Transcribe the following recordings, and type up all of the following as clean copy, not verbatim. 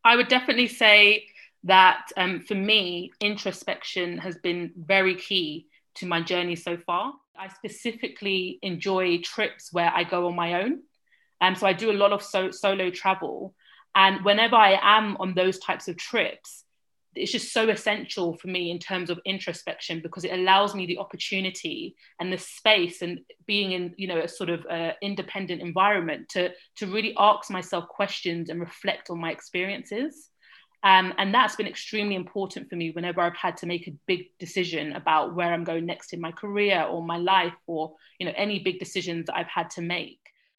I would definitely say that for me, introspection has been very key to my journey so far. I specifically enjoy trips where I go on my own. So I do a lot of solo travel. And whenever I am on those types of trips, it's just so essential for me in terms of introspection because it allows me the opportunity and the space and being in, a sort of independent environment to really ask myself questions and reflect on my experiences. And that's been extremely important for me whenever I've had to make a big decision about where I'm going next in my career or my life or, any big decisions that I've had to make.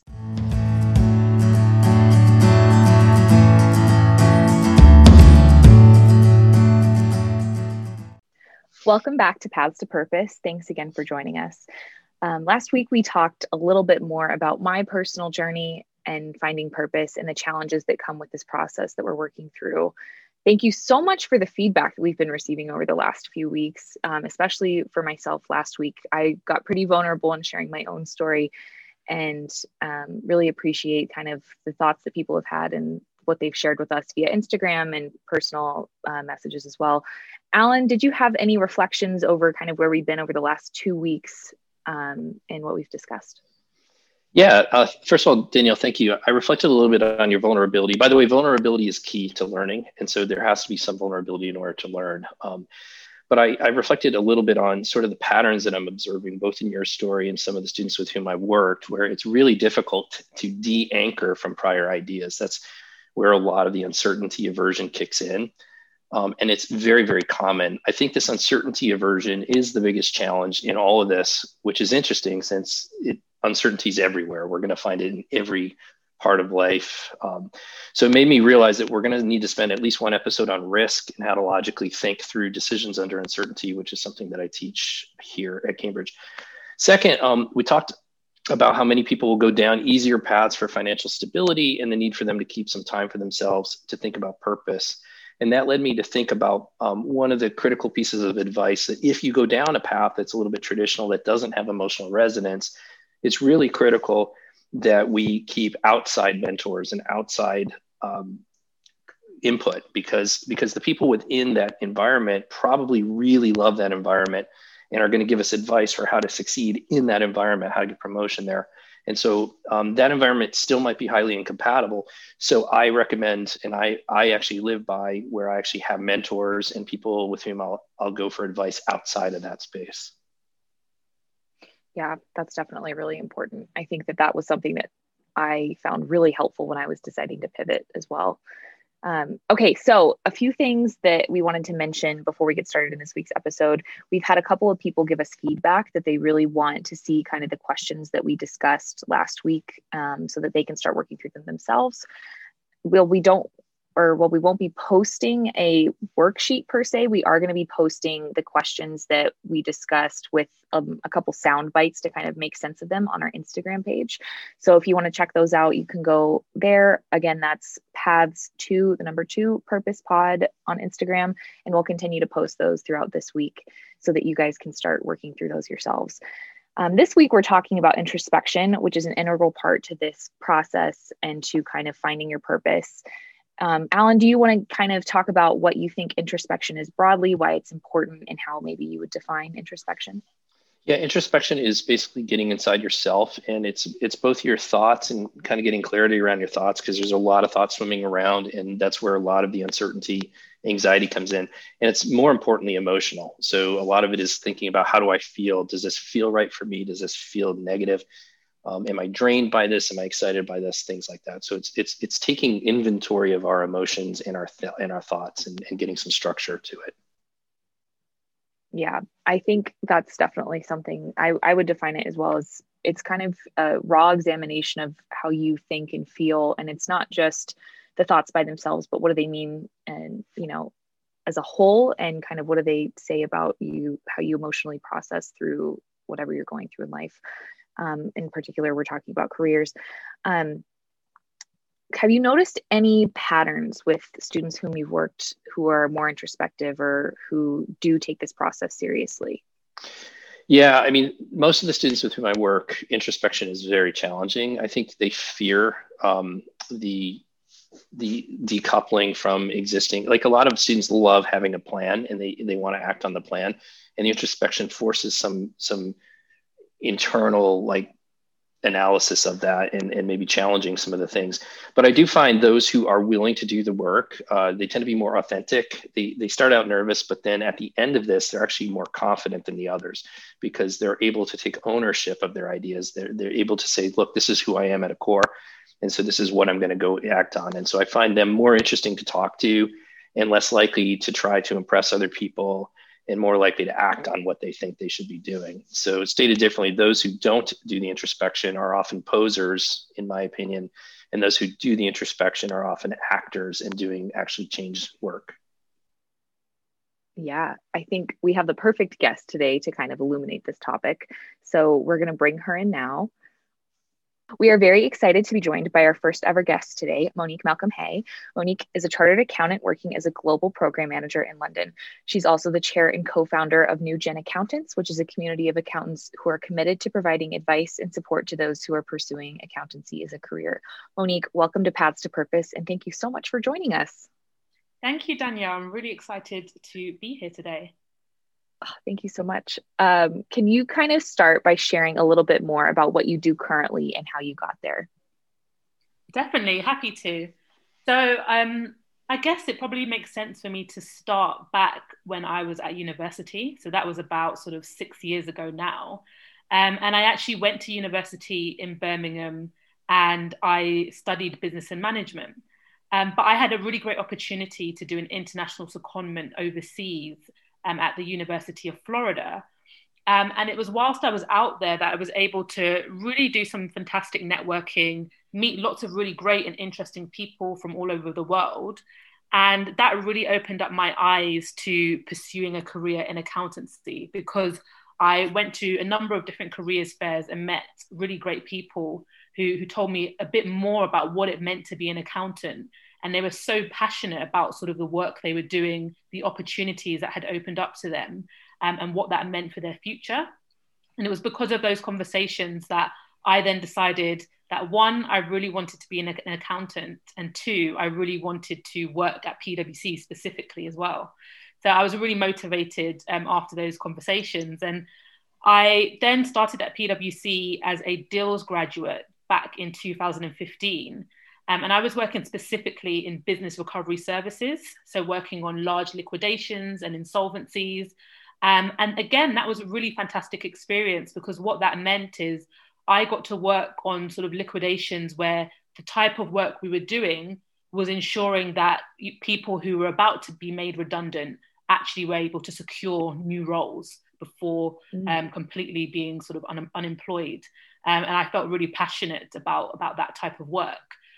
Welcome back to Paths to Purpose. Thanks again for joining us. Last week, we talked a little bit more about my personal journey and finding purpose and the challenges that come with this process that we're working through. Thank you so much for the feedback that we've been receiving over the last few weeks, especially for myself last week. I got pretty vulnerable in sharing my own story and really appreciate kind of the thoughts that people have had and what they've shared with us via Instagram and personal messages as well. Alan, did you have any reflections over kind of where we've been over the last 2 weeks and what we've discussed? Yeah. First of all, Danielle, thank you. I reflected a little bit on your vulnerability. By the way, vulnerability is key to learning. And so there has to be some vulnerability in order to learn. But I reflected a little bit on sort of the patterns that I'm observing, both in your story and some of the students with whom I worked, where it's really difficult to de-anchor from prior ideas. That's where a lot of the uncertainty aversion kicks in. And it's very, very common. I think this uncertainty aversion is the biggest challenge in all of this, which is interesting since uncertainty is everywhere. We're going to find it in every part of life. So it made me realize that we're going to need to spend at least one episode on risk and how to logically think through decisions under uncertainty, which is something that I teach here at Cambridge. Second, we talked about how many people will go down easier paths for financial stability and the need for them to keep some time for themselves to think about purpose. And that led me to think about one of the critical pieces of advice that if you go down a path that's a little bit traditional, that doesn't have emotional resonance, it's really critical that we keep outside mentors and outside input because the people within that environment probably really love that environment and are going to give us advice for how to succeed in that environment, how to get promotion there. And so that environment still might be highly incompatible. So I recommend, and I actually live by where I actually have mentors and people with whom I'll go for advice outside of that space. Yeah, that's definitely really important. I think that was something that I found really helpful when I was deciding to pivot as well. Okay, so a few things that we wanted to mention before we get started in this week's episode. We've had a couple of people give us feedback that they really want to see kind of the questions that we discussed last week so that they can start working through them themselves. We won't be posting a worksheet per se. We are going to be posting the questions that we discussed with a couple sound bites to kind of make sense of them on our Instagram page. So if you want to check those out, you can go there. Again, that's Paths to the number 2 Purpose Pod on Instagram. And we'll continue to post those throughout this week so that you guys can start working through those yourselves. This week, we're talking about introspection, which is an integral part to this process and to kind of finding your purpose. Alan, do you want to kind of talk about what you think introspection is broadly, why it's important, and how maybe you would define introspection? Yeah, introspection is basically getting inside yourself, and it's both your thoughts and kind of getting clarity around your thoughts because there's a lot of thoughts swimming around, and that's where a lot of the uncertainty, anxiety comes in, and it's more importantly emotional. So a lot of it is thinking about how do I feel? Does this feel right for me? Does this feel negative? Am I drained by this? Am I excited by this? Things like that. So it's taking inventory of our emotions and our thoughts and getting some structure to it. Yeah, I think that's definitely something I would define it as well as it's kind of a raw examination of how you think and feel. And it's not just the thoughts by themselves, but what do they mean? And, as a whole, and kind of what do they say about you, how you emotionally process through whatever you're going through in life. In particular, we're talking about careers. Have you noticed any patterns with students whom you've worked who are more introspective or who do take this process seriously? Yeah, I mean, most of the students with whom I work, introspection is very challenging. I think they fear the the decoupling from existing. Like a lot of students love having a plan and they want to act on the plan, and the introspection forces some internal like analysis of that and maybe challenging some of the things. But I do find those who are willing to do the work, they tend to be more authentic. They start out nervous, but then at the end of this, they're actually more confident than the others because they're able to take ownership of their ideas. They're able to say, look, this is who I am at a core. And so this is what I'm going to go act on. And so I find them more interesting to talk to and less likely to try to impress other people and more likely to act on what they think they should be doing. So stated differently, those who don't do the introspection are often posers, in my opinion, and those who do the introspection are often actors and doing actually change work. Yeah, I think we have the perfect guest today to kind of illuminate this topic. So we're going to bring her in now. We are very excited to be joined by our first ever guest today, Monique Malcolm Hay. Monique is a chartered accountant working as a global program manager in London. She's also the chair and co-founder of New Gen Accountants, which is a community of accountants who are committed to providing advice and support to those who are pursuing accountancy as a career. Monique, welcome to Paths to Purpose, and thank you so much for joining us. Thank you, Danielle. I'm really excited to be here today. Oh, thank you so much. Can you kind of start by sharing a little bit more about what you do currently and how you got there? Definitely, happy to. So I guess it probably makes sense for me to start back when I was at university. So that was about sort of 6 years ago now. And I actually went to university in Birmingham and I studied business and management. But I had a really great opportunity to do an international secondment overseas at the University of Florida. And it was whilst I was out there that I was able to really do some fantastic networking, meet lots of really great and interesting people from all over the world. And that really opened up my eyes to pursuing a career in accountancy because I went to a number of different careers fairs and met really great people who told me a bit more about what it meant to be an accountant. And they were so passionate about sort of the work they were doing, the opportunities that had opened up to them, and what that meant for their future. And it was because of those conversations that I then decided that one, I really wanted to be an accountant, and two, I really wanted to work at PwC specifically as well. So I was really motivated after those conversations. And I then started at PwC as a deals graduate back in 2015. And I was working specifically in business recovery services, so working on large liquidations and insolvencies. And again, that was a really fantastic experience because what that meant is I got to work on sort of liquidations where the type of work we were doing was ensuring that people who were about to be made redundant actually were able to secure new roles before completely being sort of unemployed. And I felt really passionate about that type of work.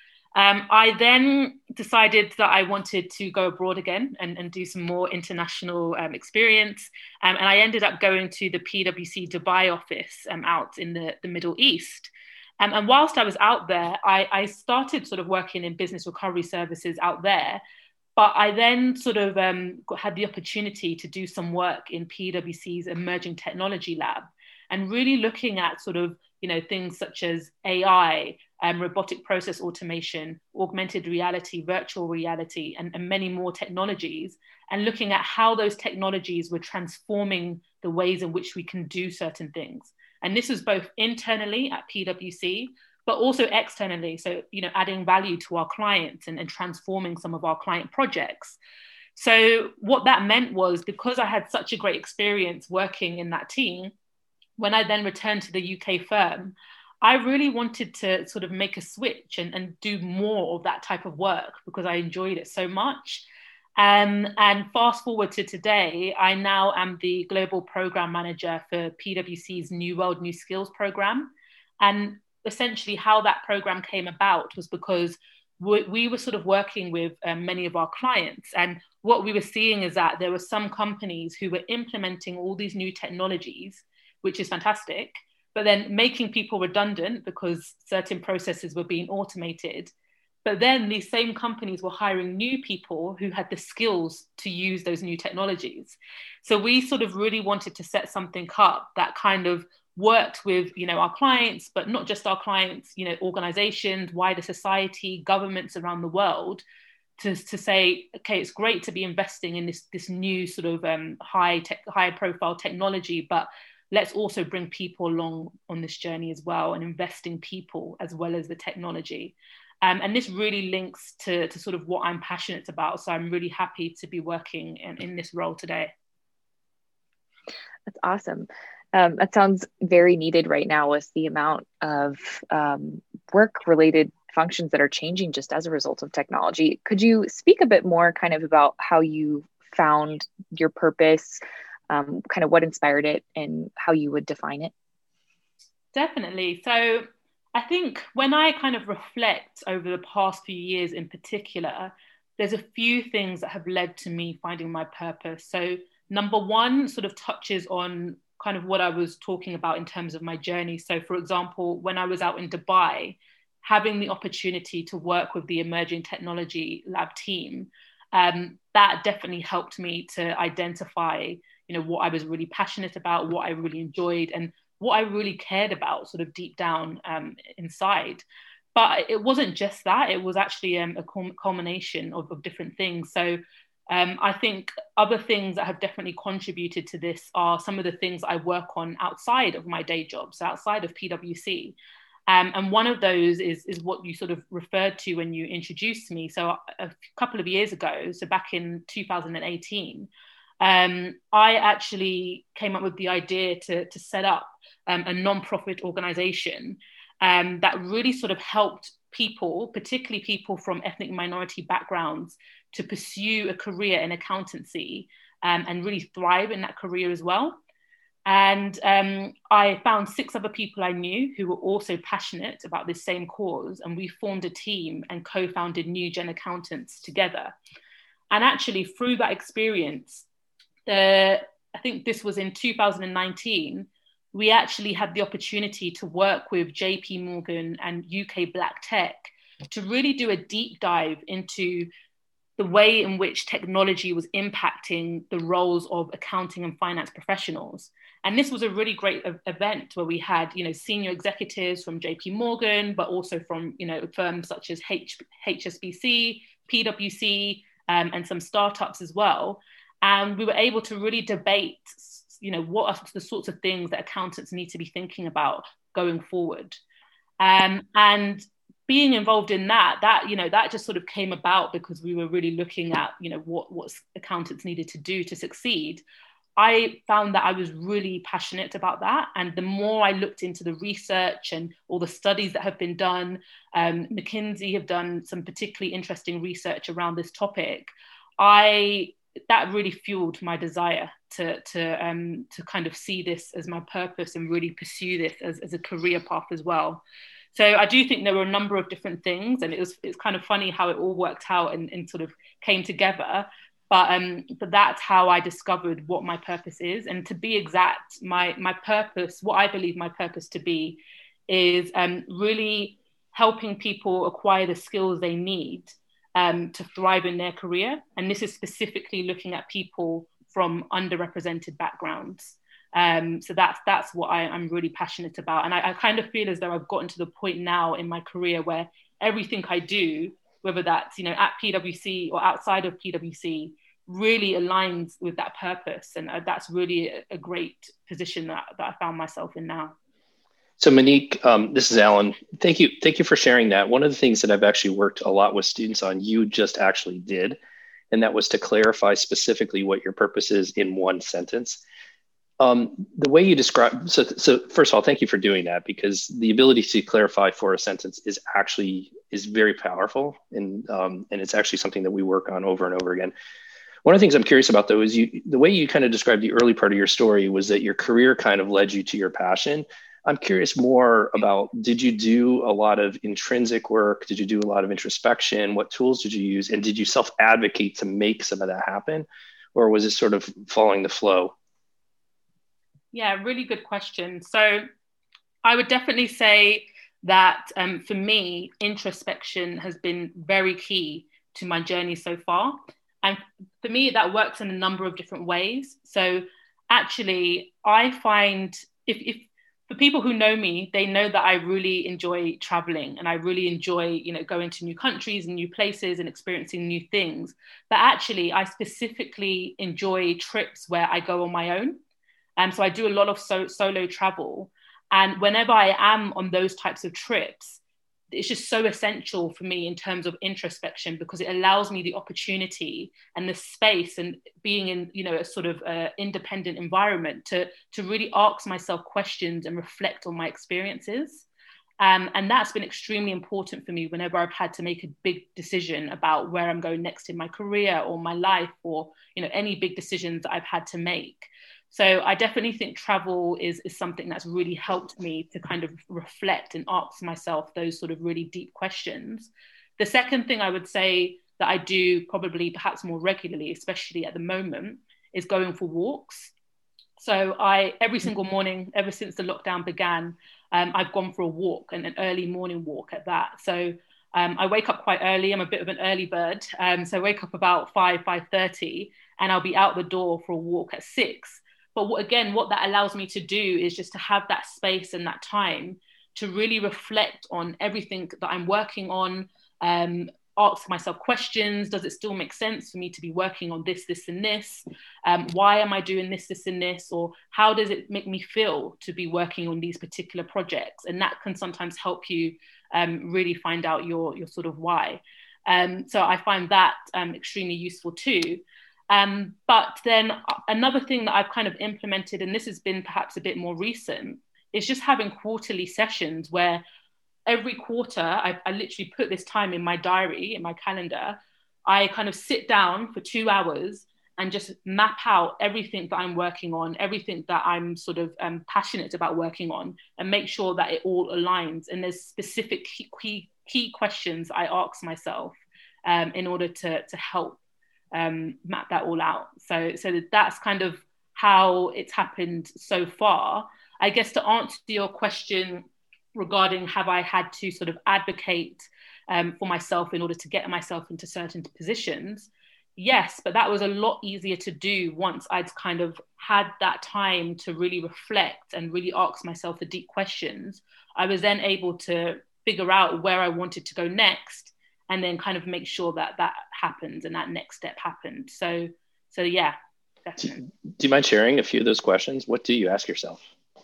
I then decided that I wanted to go abroad again and do some more international experience. And I ended up going to the PwC Dubai office out in the Middle East. And whilst I was out there, I started sort of working in business recovery services out there. But I then sort of had the opportunity to do some work in PwC's Emerging Technology Lab and really looking at sort of, things such as AI, robotic process automation, augmented reality, virtual reality, and many more technologies, and looking at how those technologies were transforming the ways in which we can do certain things. And this was both internally at PwC, but also externally. So, adding value to our clients and transforming some of our client projects. So what that meant was because I had such a great experience working in that team, when I then returned to the UK firm, I really wanted to sort of make a switch and do more of that type of work because I enjoyed it so much. And fast forward to today, I now am the global program manager for PwC's New World New Skills program. And essentially how that program came about was because we were sort of working with many of our clients. And what we were seeing is that there were some companies who were implementing all these new technologies, which is fantastic, but then making people redundant because certain processes were being automated. But then these same companies were hiring new people who had the skills to use those new technologies. So we sort of really wanted to set something up that kind of worked with, our clients, but not just our clients, organizations, wider society, governments around the world, to say, okay, it's great to be investing in this new sort of high profile technology, but let's also bring people along on this journey as well, and invest in people as well as the technology. And this really links to sort of what I'm passionate about. So I'm really happy to be working in this role today. That's awesome. That sounds very needed right now with the amount of work-related functions that are changing just as a result of technology. Could you speak a bit more kind of about how you found your purpose, kind of what inspired it, and how you would define it? Definitely. So I think when I kind of reflect over the past few years in particular, there's a few things that have led to me finding my purpose. So number one sort of touches on kind of what I was talking about in terms of my journey. So for example, when I was out in Dubai, having the opportunity to work with the Emerging Technology Lab team, that definitely helped me to identify, what I was really passionate about, what I really enjoyed, and what I really cared about sort of deep down inside. But it wasn't just that, it was actually a culmination of different things. So I think other things that have definitely contributed to this are some of the things I work on outside of my day job, so outside of PwC. And one of those is what you sort of referred to when you introduced me. So a couple of years ago, so back in 2018, I actually came up with the idea to set up a non-profit organization that really sort of helped people, particularly people from ethnic minority backgrounds, to pursue a career in accountancy and really thrive in that career as well. And I found 6 other people I knew who were also passionate about this same cause. And we formed a team and co-founded New Gen Accountants together. And actually through that experience, I think this was in 2019, we actually had the opportunity to work with JP Morgan and UK Black Tech to really do a deep dive into the way in which technology was impacting the roles of accounting and finance professionals. And this was a really great event where we had, senior executives from JP Morgan, but also from, firms such as HSBC, PwC, and some startups as well. And we were able to really debate, what are the sorts of things that accountants need to be thinking about going forward. And being involved in that just sort of came about because we were really looking at, what accountants needed to do to succeed. I found that I was really passionate about that. And the more I looked into the research and all the studies that have been done, McKinsey have done some particularly interesting research around this topic. That really fueled my desire to kind of see this as my purpose and really pursue this as a career path as well. So I do think there were a number of different things, and it's kind of funny how it all worked out and sort of came together. But that's how I discovered what my purpose is. And to be exact, my purpose, what I believe my purpose to be, is really helping people acquire the skills they need to thrive in their career. And this is specifically looking at people from underrepresented backgrounds. So that's what I'm really passionate about. And I kind of feel as though I've gotten to the point now in my career where everything I do, whether that's, at PwC or outside of PwC, really aligns with that purpose. And that's really a great position that I found myself in now. So Monique, this is Alan. Thank you for sharing that. One of the things that I've actually worked a lot with students on, you just actually did, and that was to clarify specifically what your purpose is in one sentence. The way you describe, so first of all, thank you for doing that, because the ability to clarify for a sentence is very powerful, and it's actually something that we work on over and over again. One of the things I'm curious about, though, is the way you kind of described the early part of your story was that your career kind of led you to your passion. I'm curious more about, did you do a lot of intrinsic work? Did you do a lot of introspection? What tools did you use? And did you self-advocate to make some of that happen? Or was it sort of following the flow? Yeah, really good question. So I would definitely say that for me, introspection has been very key to my journey so far. And for me, that works in a number of different ways. So actually, I find if for people who know me, they know that I really enjoy traveling and I really enjoy, going to new countries and new places and experiencing new things. But actually, I specifically enjoy trips where I go on my own. So I do a lot of solo travel. And whenever I am on those types of trips, it's just so essential for me in terms of introspection, because it allows me the opportunity and the space, and being in a sort of independent environment, to really ask myself questions and reflect on my experiences. And that's been extremely important for me whenever I've had to make a big decision about where I'm going next in my career or my life, or any big decisions that I've had to make. So I definitely think travel is something that's really helped me to kind of reflect and ask myself those sort of really deep questions. The second thing I would say that I do probably perhaps more regularly, especially at the moment, is going for walks. So every single morning, ever since the lockdown began, I've gone for a walk, and an early morning walk at that. So I wake up quite early. I'm a bit of an early bird. So I wake up about 5:30, and I'll be out the door for a walk at 6. But what that allows me to do is just to have that space and that time to really reflect on everything that I'm working on, ask myself questions. Does it still make sense for me to be working on this, and this? Why am I doing this, and this? Or how does it make me feel to be working on these particular projects? And that can sometimes help you really find out your sort of why. So I find that extremely useful too. But then another thing that I've kind of implemented, and this has been perhaps a bit more recent, is just having quarterly sessions where every quarter, I literally put this time in my diary, in my calendar. I kind of sit down for 2 hours and just map out everything that I'm working on, everything that I'm sort of passionate about working on, and make sure that it all aligns. And there's specific key questions I ask myself in order to help map that all out. So that's kind of how it's happened so far. I guess to answer your question regarding have I had to sort of advocate for myself in order to get myself into certain positions, yes, but that was a lot easier to do once I'd kind of had that time to really reflect and really ask myself the deep questions. I was then able to figure out where I wanted to go next, and then kind of make sure that happened and that next step happened. So yeah, definitely. Do you mind sharing a few of those questions? What do you ask yourself?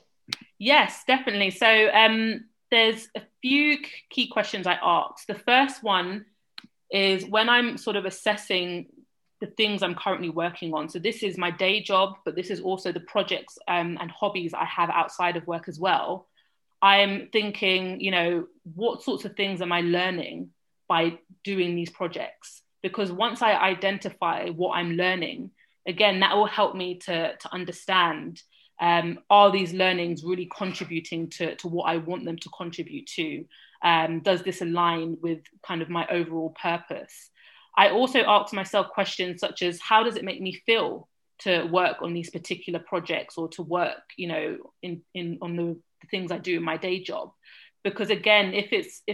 Yes, definitely. So there's a few key questions I ask. The first one is when I'm sort of assessing the things I'm currently working on. So this is my day job, but this is also the projects and hobbies I have outside of work as well. I'm thinking, what sorts of things am I learning by doing these projects? Because once I identify what I'm learning, again, that will help me to understand, are these learnings really contributing to what I want them to contribute to? Does this align with kind of my overall purpose? I also ask myself questions such as, how does it make me feel to work on these particular projects, or to work, on the things I do in my day job? Because again, if it's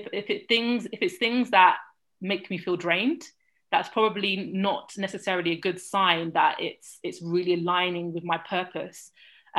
things that make me feel drained, that's probably not necessarily a good sign that it's really aligning with my purpose.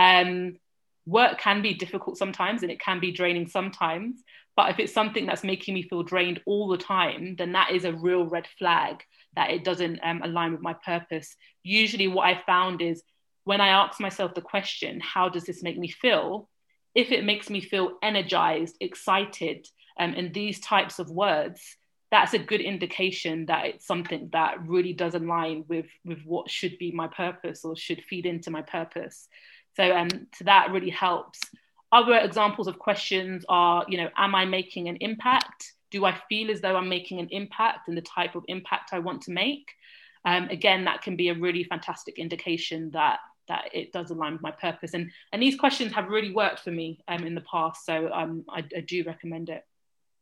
Work can be difficult sometimes, and it can be draining sometimes. But if it's something that's making me feel drained all the time, then that is a real red flag that it doesn't align with my purpose. Usually what I found is when I ask myself the question, how does this make me feel? If it makes me feel energized, excited, and these types of words, that's a good indication that it's something that really does align with what should be my purpose, or should feed into my purpose. So that really helps. Other examples of questions are, am I making an impact? Do I feel as though I'm making an impact, and the type of impact I want to make? Again, that can be a really fantastic indication that it does align with my purpose. And these questions have really worked for me in the past. So I do recommend it.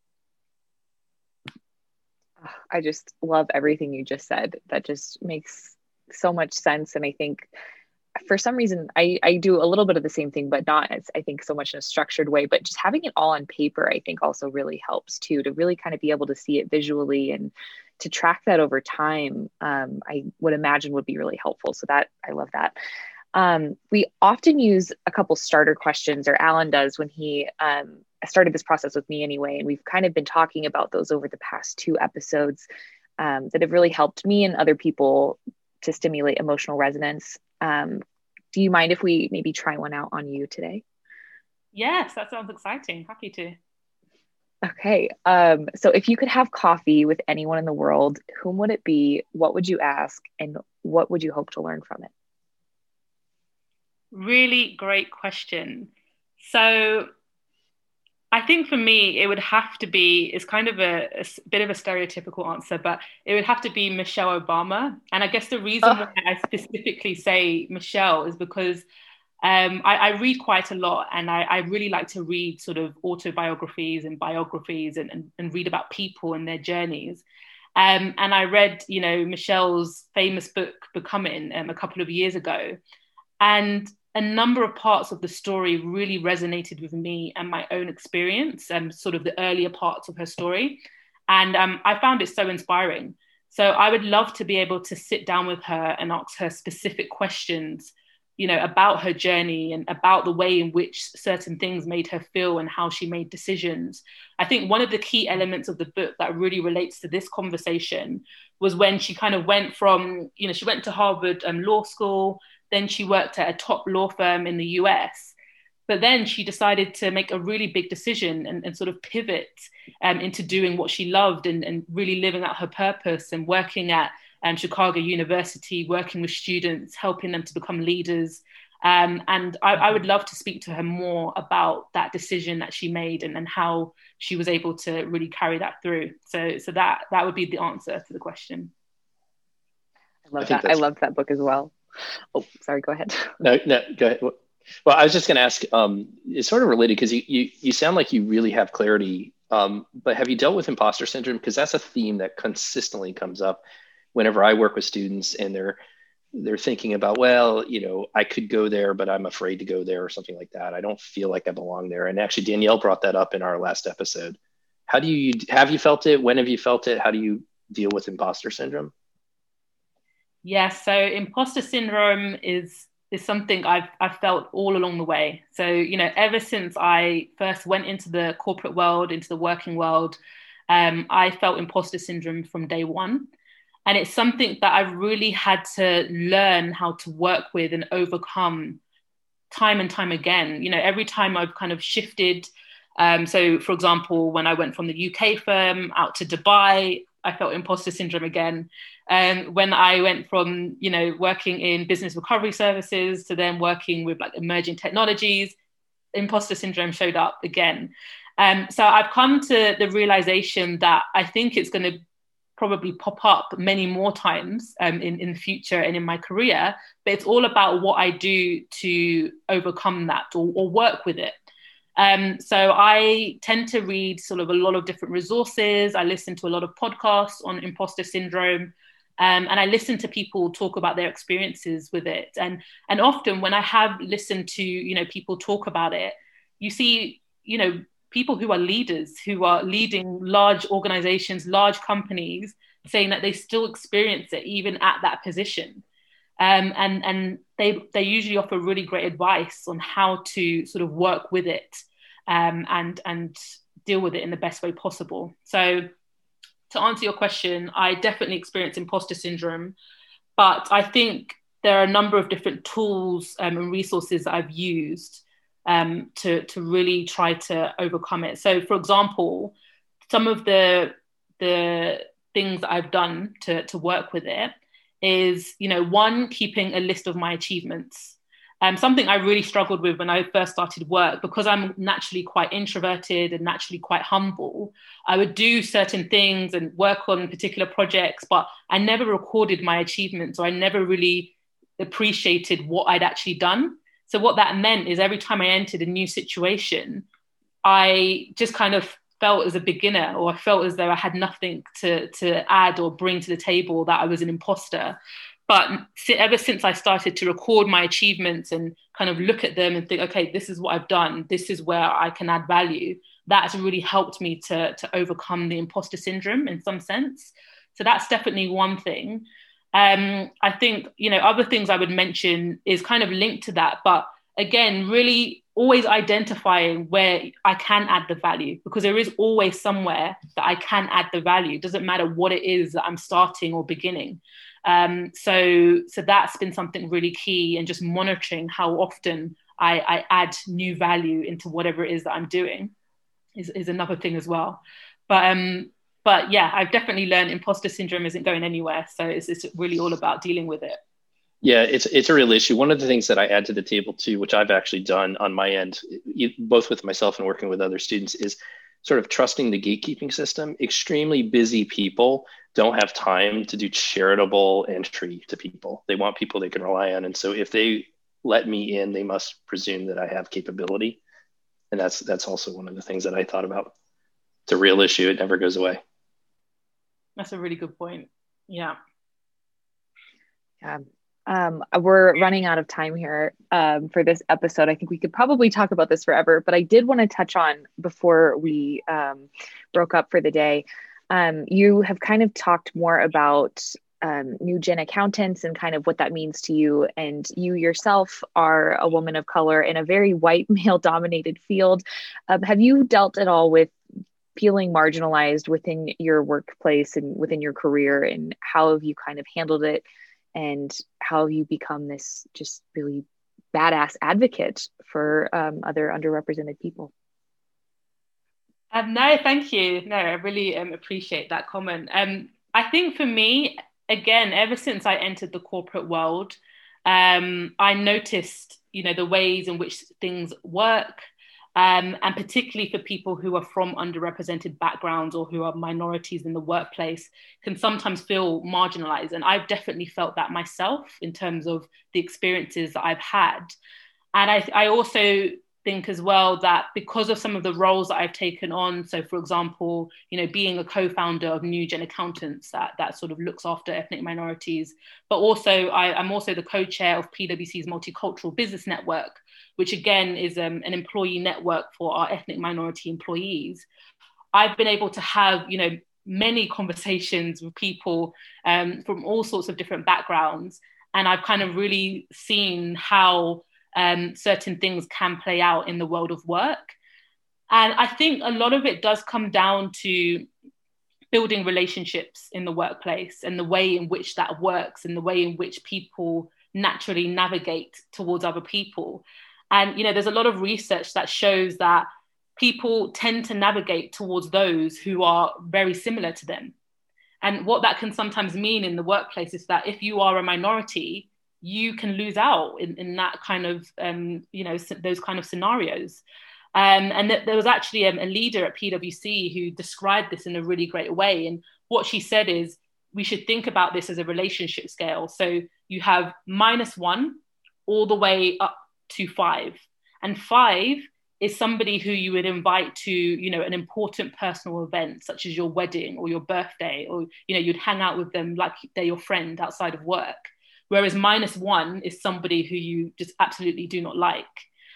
I just love everything you just said. That just makes so much sense. And I think for some reason, I do a little bit of the same thing, but not as, I think, so much in a structured way. But just having it all on paper, I think also really helps too, to really kind of be able to see it visually and to track that over time. I would imagine would be really helpful. So that, I love that. We often use a couple starter questions, or Alan does when he started this process with me anyway. And we've kind of been talking about those over the past 2 episodes that have really helped me and other people to stimulate emotional resonance. Do you mind if we maybe try one out on you today? Yes, that sounds exciting. Happy to. Okay. So if you could have coffee with anyone in the world, whom would it be? What would you ask? And what would you hope to learn from it? Really great question. So I think for me, it would have to be, it's kind of a bit of a stereotypical answer, but it would have to be Michelle Obama. And I guess the reason why I specifically say Michelle is because I read quite a lot, and I really like to read sort of autobiographies and biographies and read about people and their journeys. And I read, Michelle's famous book, Becoming, a couple of years ago. And a number of parts of the story really resonated with me and my own experience, and sort of the earlier parts of her story. And I found it so inspiring. So I would love to be able to sit down with her and ask her specific questions, about her journey and about the way in which certain things made her feel and how she made decisions. I think one of the key elements of the book that really relates to this conversation was when she kind of went from, she went to Harvard Law School, then she worked at a top law firm in the US. But then she decided to make a really big decision and sort of pivot into doing what she loved and really living out her purpose and working at Chicago University, working with students, helping them to become leaders. And I would love to speak to her more about that decision that she made and how she was able to really carry that through. So that would be the answer to the question. I love that. I loved that book as well. Oh, sorry, go ahead. No, go ahead. Well, I was just going to ask, it's sort of related because you sound like you really have clarity, but have you dealt with imposter syndrome? Because that's a theme that consistently comes up whenever I work with students and they're thinking about, well, I could go there, but I'm afraid to go there or something like that. I don't feel like I belong there. And actually, Danielle brought that up in our last episode. Have you felt it? When have you felt it? How do you deal with imposter syndrome? Yes, so imposter syndrome is something I've felt all along the way. So, ever since I first went into the corporate world, into the working world, I felt imposter syndrome from day one. And it's something that I've really had to learn how to work with and overcome time and time again. Every time I've kind of shifted. So, for example, when I went from the UK firm out to Dubai, I felt imposter syndrome again. When I went from, working in business recovery services to then working with like emerging technologies, imposter syndrome showed up again. So I've come to the realization that I think it's going to probably pop up many more times in the future and in my career, but it's all about what I do to overcome that or work with it. So I tend to read sort of a lot of different resources. I listen to a lot of podcasts on imposter syndrome, and I listen to people talk about their experiences with it. And often when I have listened to, people talk about it, you see, people who are leaders, who are leading large organizations, large companies, saying that they still experience it even at that position. And they usually offer really great advice on how to sort of work with it and deal with it in the best way possible. So to answer your question, I definitely experience imposter syndrome, but I think there are a number of different tools and resources that I've used to really try to overcome it. So, for example, some of the things that I've done to work with it is, one, keeping a list of my achievements. Something I really struggled with when I first started work, because I'm naturally quite introverted and naturally quite humble. I would do certain things and work on particular projects, but I never recorded my achievements, or I never really appreciated what I'd actually done. So what that meant is every time I entered a new situation, I just kind of felt as a beginner, or I felt as though I had nothing to add or bring to the table, that I was an imposter. But ever since I started to record my achievements and kind of look at them and think, okay, this is what I've done, this is where I can add value, that's really helped me to overcome the imposter syndrome in some sense. So that's definitely one thing. I think, other things I would mention is kind of linked to that. But again, really always identifying where I can add the value, because there is always somewhere that I can add the value. It doesn't matter what it is that I'm starting or beginning. So that's been something really key, and just monitoring how often I add new value into whatever it is that I'm doing is another thing as well. But yeah, I've definitely learned imposter syndrome isn't going anywhere. So it's really all about dealing with it. Yeah, it's a real issue. One of the things that I add to the table too, which I've actually done on my end, both with myself and working with other students, is sort of trusting the gatekeeping system. Extremely busy people don't have time to do charitable entry to people. They want people they can rely on. And so if they let me in, they must presume that I have capability. And that's also one of the things that I thought about. It's a real issue. It never goes away. That's a really good point. Yeah. Yeah. We're running out of time here for this episode. I think we could probably talk about this forever, but I did want to touch on, before we broke up for the day, you have kind of talked more about new gen accountants and kind of what that means to you. And you yourself are a woman of color in a very white male dominated field. Have you dealt at all with feeling marginalized within your workplace and within your career, and how have you kind of handled it? And how have you become this just really badass advocate for other underrepresented people? No, thank you. No, I really appreciate that comment. I think for me, again, ever since I entered the corporate world, I noticed, the ways in which things work. And particularly for people who are from underrepresented backgrounds or who are minorities in the workplace, can sometimes feel marginalized. And I've definitely felt that myself in terms of the experiences that I've had. And I also think as well that because of some of the roles that I've taken on, so for example, being a co-founder of New Gen Accountants that sort of looks after ethnic minorities, but also I'm also the co-chair of PwC's Multicultural Business Network, which again is an employee network for our ethnic minority employees. I've been able to have, many conversations with people from all sorts of different backgrounds. And I've kind of really seen how certain things can play out in the world of work. And I think a lot of it does come down to building relationships in the workplace and the way in which that works and the way in which people naturally navigate towards other people. And, there's a lot of research that shows that people tend to navigate towards those who are very similar to them. And what that can sometimes mean in the workplace is that if you are a minority, you can lose out in that kind of, those kind of scenarios. And there was actually a leader at PwC who described this in a really great way. And what she said is, we should think about this as a relationship scale. So you have -1 all the way up to 5. And 5 is somebody who you would invite to, an important personal event, such as your wedding or your birthday, or, you'd hang out with them like they're your friend outside of work. Whereas -1 is somebody who you just absolutely do not like.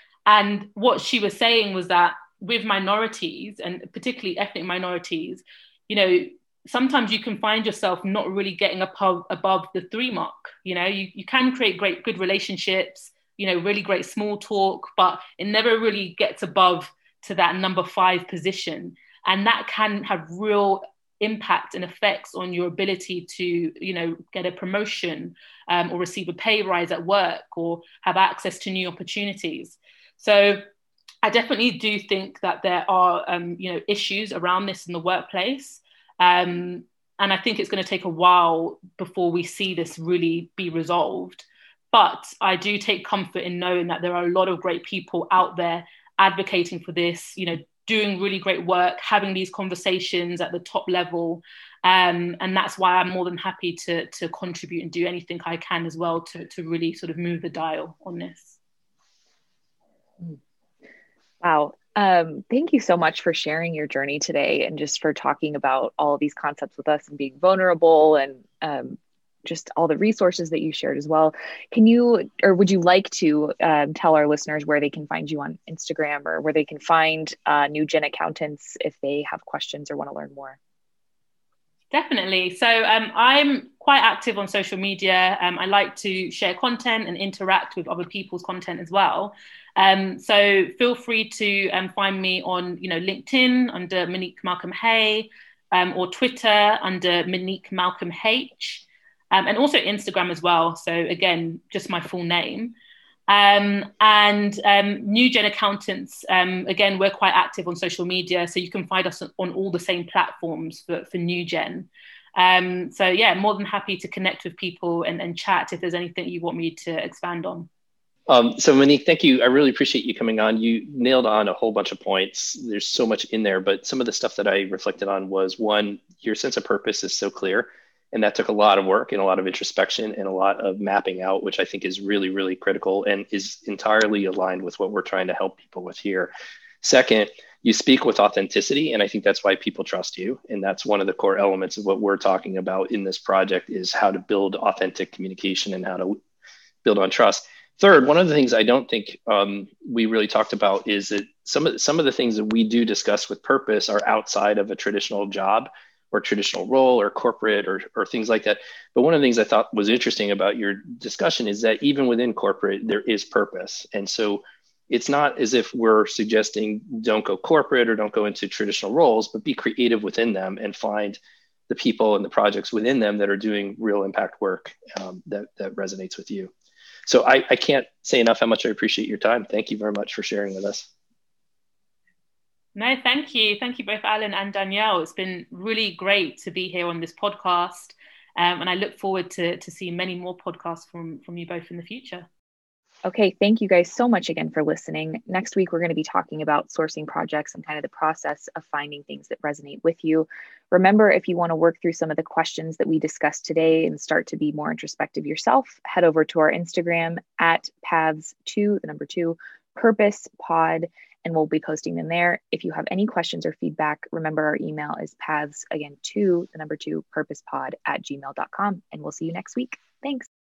And what she was saying was that with minorities, and particularly ethnic minorities, sometimes you can find yourself not really getting above the 3 mark. You can create good relationships, really great small talk, but it never really gets above to that number 5 position. And that can have real impact and effects on your ability to, get a promotion or receive a pay rise at work or have access to new opportunities. So I definitely do think that there are, issues around this in the workplace. And I think it's going to take a while before we see this really be resolved. But I do take comfort in knowing that there are a lot of great people out there advocating for this, doing really great work, having these conversations at the top level. And that's why I'm more than happy to contribute and do anything I can as well to really sort of move the dial on this. Wow. Thank you so much for sharing your journey today and just for talking about all of these concepts with us and being vulnerable and just all the resources that you shared as well. Can you, or would you like to tell our listeners where they can find you on Instagram or where they can find New Gen Accountants if they have questions or want to learn more? Definitely. So I'm quite active on social media. I like to share content and interact with other people's content as well. So feel free to find me on, LinkedIn under Monique Malcolm Hay, or Twitter under Monique Malcolm H, and also Instagram as well. So again, just my full name. And New Gen Accountants, again, we're quite active on social media, so you can find us on all the same platforms for New Gen. So yeah, more than happy to connect with people and chat if there's anything you want me to expand on. So Monique, thank you. I really appreciate you coming on. You nailed on a whole bunch of points. There's so much in there, but some of the stuff that I reflected on was, one, your sense of purpose is so clear. And that took a lot of work and a lot of introspection and a lot of mapping out, which I think is really, really critical and is entirely aligned with what we're trying to help people with here. Second, you speak with authenticity, and I think that's why people trust you. And that's one of the core elements of what we're talking about in this project, is how to build authentic communication and how to build on trust. Third, one of the things I don't think we really talked about is that some of the things that we do discuss with purpose are outside of a traditional job or traditional role or corporate or things like that. But one of the things I thought was interesting about your discussion is that even within corporate, there is purpose. And so it's not as if we're suggesting don't go corporate or don't go into traditional roles, but be creative within them and find the people and the projects within them that are doing real impact work that resonates with you. So I can't say enough how much I appreciate your time. Thank you very much for sharing with us. No, thank you. Thank you both, Alan and Danielle. It's been really great to be here on this podcast. And I look forward to seeing many more podcasts from you both in the future. Okay, thank you guys so much again for listening. Next week, we're going to be talking about sourcing projects and kind of the process of finding things that resonate with you. Remember, if you want to work through some of the questions that we discussed today and start to be more introspective yourself, head over to our Instagram at paths2, the number 2, purpose pod, and we'll be posting them there. If you have any questions or feedback, remember our email is paths, again, 2, the number 2, purposepod@gmail.com, and we'll see you next week. Thanks.